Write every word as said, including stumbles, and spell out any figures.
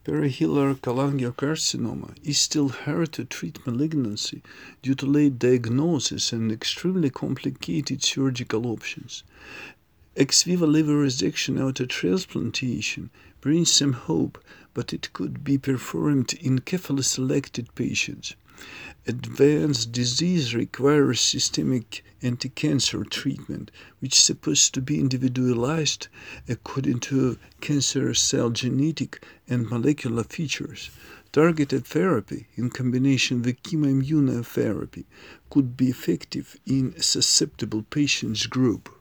Perihilar cholangiocarcinoma is still hard to treat malignancy due to late diagnosis and extremely complicated surgical options. Ex vivo liver resection after transplantation brings some hope, but it could be performed in carefully selected patients. Advanced disease requires systemic anti-cancer treatment, which is supposed to be individualized according to cancer cell genetic and molecular features. Targeted therapy in combination with chemoimmunotherapy could be effective in a susceptible patients group.